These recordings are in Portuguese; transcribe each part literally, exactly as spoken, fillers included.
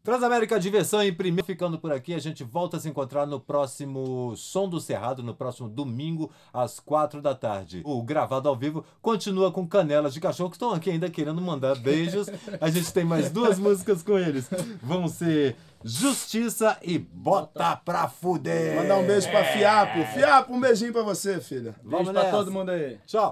Transamérica Diversão em primeiro, ficando por aqui. A gente volta a se encontrar no próximo Som do Cerrado, no próximo domingo, às quatro da tarde. O Gravado ao Vivo continua com Canelas de Cachorro, que estão aqui ainda querendo mandar beijos. A gente tem mais duas músicas com eles. Vão ser Justiça e Bota Pra Fuder. Mandar um beijo pra Fiapo. Fiapo, um beijinho pra você, filha. Beijo Vamos pra nessa. todo mundo aí. Tchau.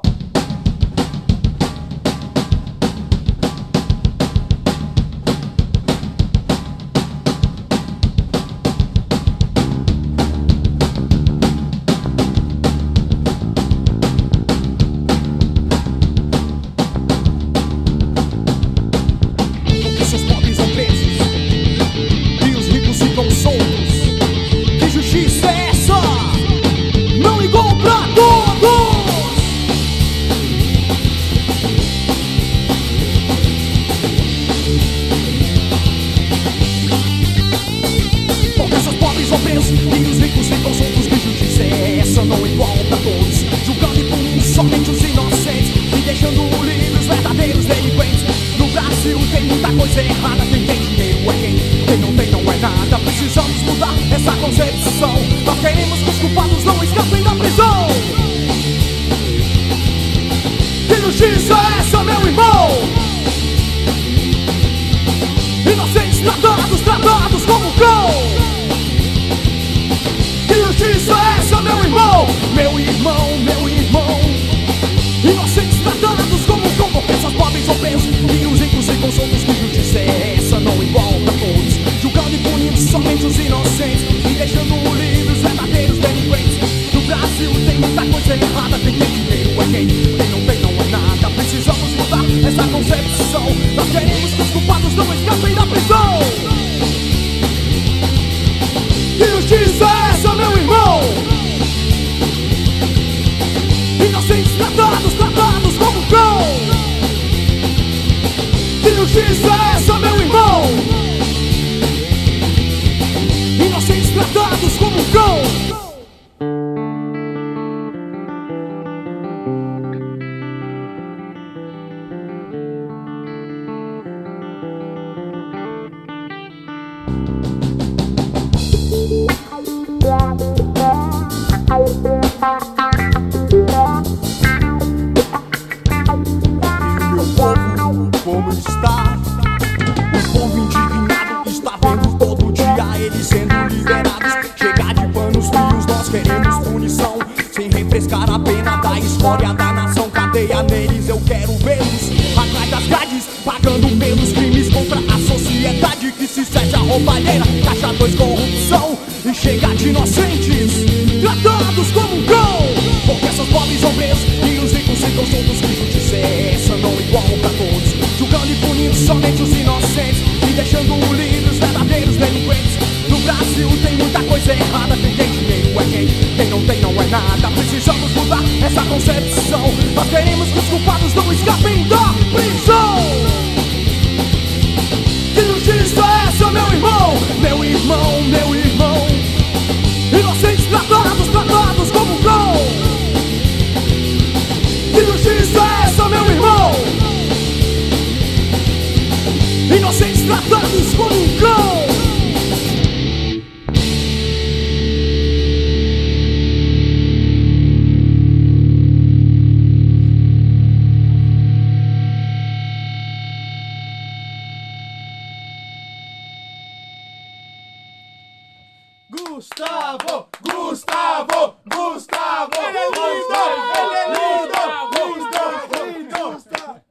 Gustavo, Gustavo, Gustavo, ele é lindo, ele é lindo, Gustavo, lindo, Gustavo.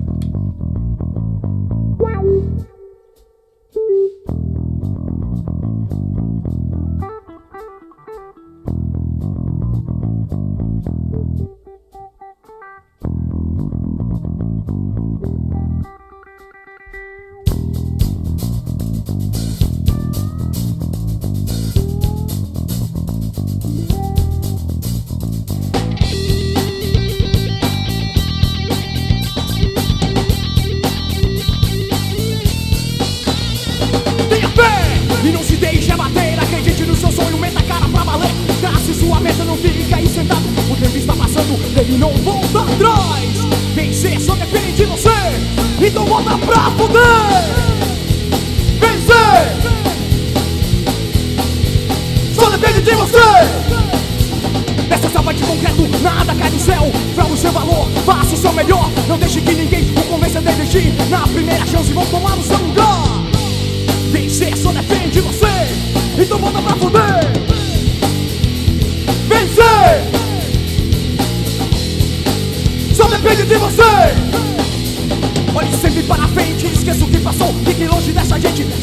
E não se deixe abater, acredite no seu sonho, meta a cara pra valer. Trace sua meta, não fique aí sentado. O tempo está passando, ele não volta atrás. Vencer só depende de você, então volta pra poder vencer.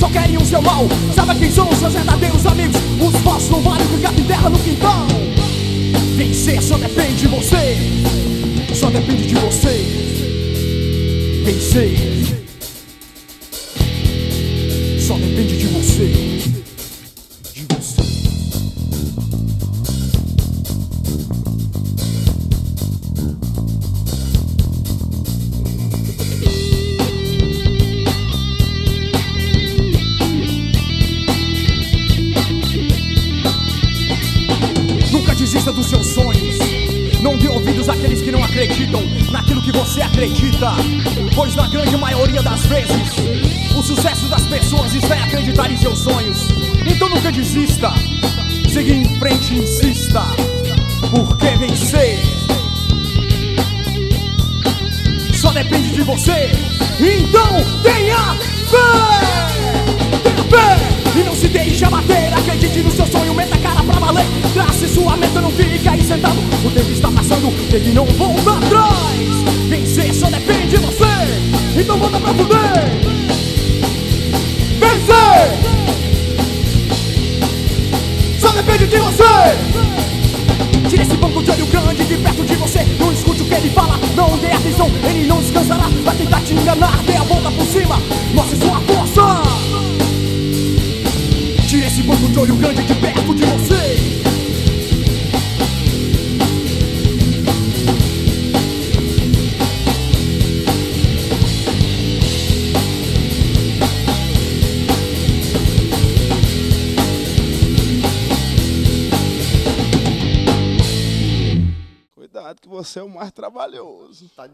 só querem o seu mal. Sabe quem são os seus verdadeiros amigos? Os falsos não valem o que gato enterra no quintal. Vencer só depende de você, só depende de você. Vencer só depende de você, de você. Nunca desista dos seus sonhos. Não dê ouvidos àqueles que não acreditam naquilo que você acredita, pois na grande maioria das vezes o sucesso das pessoas está em acreditar em seus sonhos. Então nunca desista, siga em frente e insista, porque vencer só depende de você. Então tenha fé, tenha fé e não se deixe abater. Acredite no seu sonho, meta a cara pra valer. Trace sua meta, não fique aí sentado. O tempo está passando, ele não volta atrás. Vencer só depende de você, então volta pra fuder. Vencer só depende de você. Tire esse banco de olho grande de perto de você. Não escute o que ele fala, não dê atenção. Ele não descansará, vai tentar te enganar. Dê a volta por cima, mostre sua força. Tire esse banco de olho grande de perto de você. Cuidado que você é o mais trabalhoso.